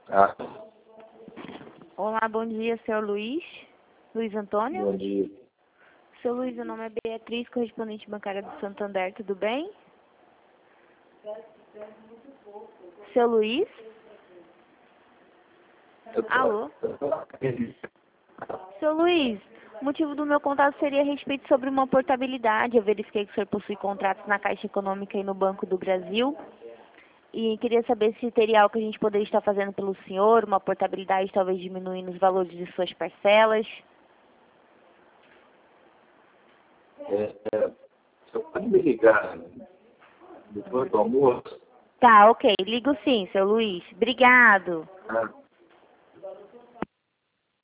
Ah, Olá, bom dia, senhor Luiz. Luiz Antônio? bom dia. Seu Luiz, meu nome é Beatriz, correspondente bancária do Santander, tudo bem? Seu Luiz? Alô? Seu Luiz, o motivo do meu contato seria a respeito sobre uma portabilidade. Eu verifiquei que o senhor possui contratos na Caixa Econômica e no Banco do Brasil. E queria saber se teria algo que a gente poderia estar fazendo pelo senhor, uma portabilidade talvez diminuindo os valores de suas parcelas. Você pode me ligar depois do almoço? Tá, ok. Ligo sim, seu Luiz. Obrigado. Tá?